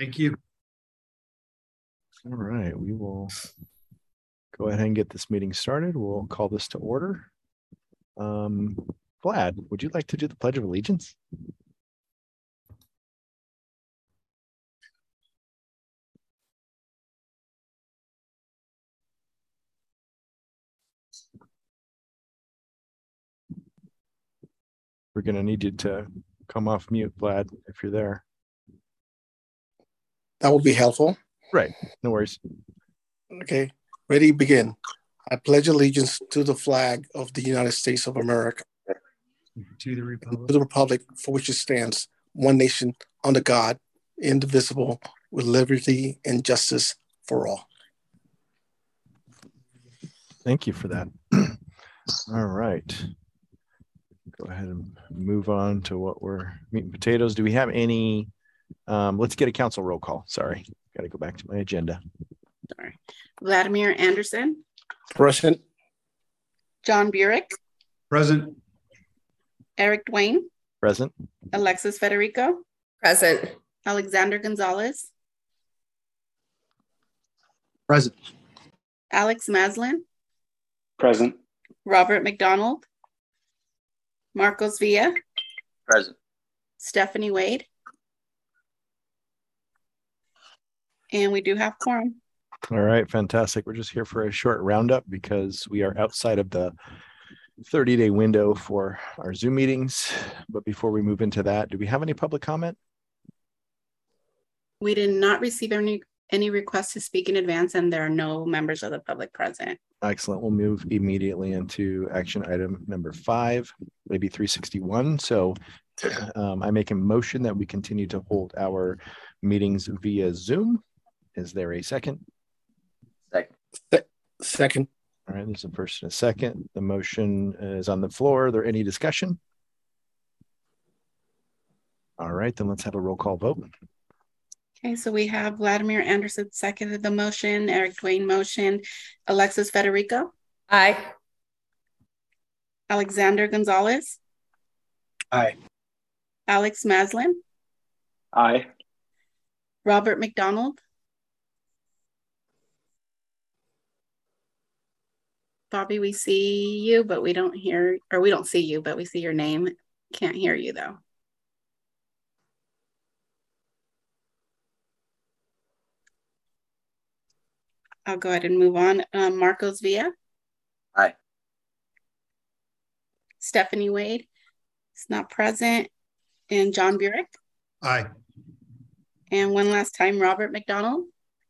Thank you. All right, we will go ahead and get this meeting started. We'll call this to order. Vlad, would you like to do the Pledge of Allegiance? We're going to need you to come off mute, Vlad, if you're there. That would be helpful. Right, no worries. Okay, ready, begin. I pledge allegiance to the flag of the United States of America, To the republic. to the republic for which it stands, one nation, under God, indivisible, with liberty and justice for all. Thank you for that. All right. Go ahead and move on to what we're meat and potatoes. Do we have any? Let's get a council roll call. Sorry, got to go back to my agenda. Sorry. Vladimir Anderson. Present. John Burek. Present. Eric Dwayne. Present. Alexis Federico. Present. Alexander Gonzalez. Present. Alex Maslin. Present. Robert McDonald. Marcos Villa. Present. Stephanie Wade. And we do have quorum. All right, fantastic. We're just here for a short roundup because we are outside of the 30-day window for our Zoom meetings. But before we move into that, do we have any public comment? We did not receive any requests to speak in advance, and there are no members of the public present. Excellent. We'll move immediately into action item number 5, maybe 361. So I make a motion that we continue to hold our meetings via Zoom. Is there a second? Second. All right, there's a first and a second. The motion is on the floor. Are there any discussion? All right, then let's have a roll call vote. Okay, so we have Vladimir Anderson seconded the motion, Eric Dwayne motion, Alexis Federico. Aye. Alexander Gonzalez. Aye. Alex Maslin. Aye. Robert McDonald. Bobby, we see you, but we don't hear, or we don't see you, but we see your name. Can't hear you though. I'll go ahead and move on. Marcos Villa. Aye. Stephanie Wade is not present. And John Burek. Aye. And one last time, Robert McDonald.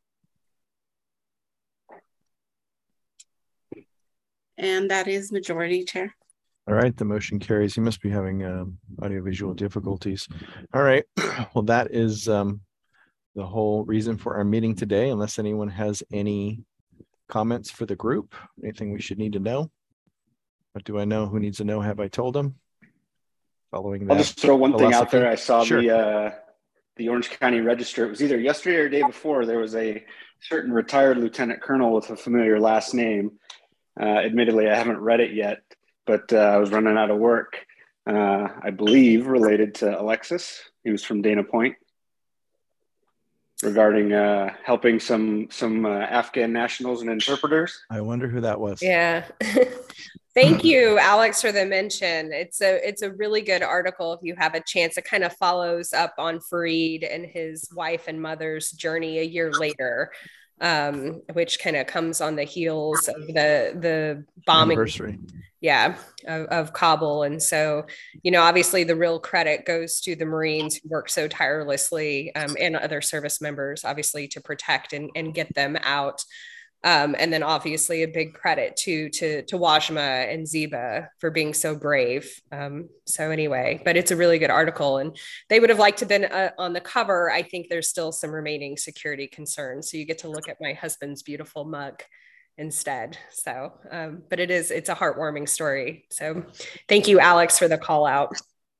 And that is majority, Chair. All right, the motion carries. You must be having audiovisual difficulties. All right, well, that is the whole reason for our meeting today. Unless anyone has any comments for the group, anything we should need to know? What do I know? Who needs to know? Have I told them? Following that, I'll just throw one thing out philosophy. there. I saw Sure. the Orange County Register. It was either yesterday or the day before. There was a certain retired lieutenant colonel with a familiar last name. Admittedly, I haven't read it yet, but I was running out of work. I believe related to Alexis. He was from Dana Point. Regarding helping some Afghan nationals and interpreters. I wonder who that was. Yeah. Thank you, Alex, for the mention. It's a really good article if you have a chance. It kind of follows up on Fareed and his wife and mother's journey a year later, which kind of comes on the heels of the bombing Anniversary. Yeah, of Kabul. And so, obviously the real credit goes to the Marines who work so tirelessly and other service members, obviously, to protect and get them out. And then obviously a big credit to Wajma and Ziba for being so brave. So anyway, but it's a really good article, and they would have liked to have been on the cover. I think there's still some remaining security concerns. So you get to look at my husband's beautiful mug instead. So, but it's a heartwarming story. So thank you, Alex, for the call out.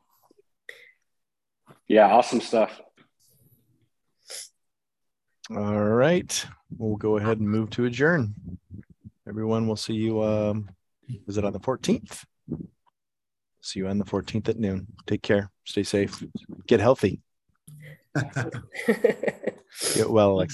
Yeah, awesome stuff. All right, we'll go ahead and move to adjourn. Everyone, we'll see you, is it on the 14th? See you on the 14th at noon. Take care, stay safe, get healthy. Well, Alexis.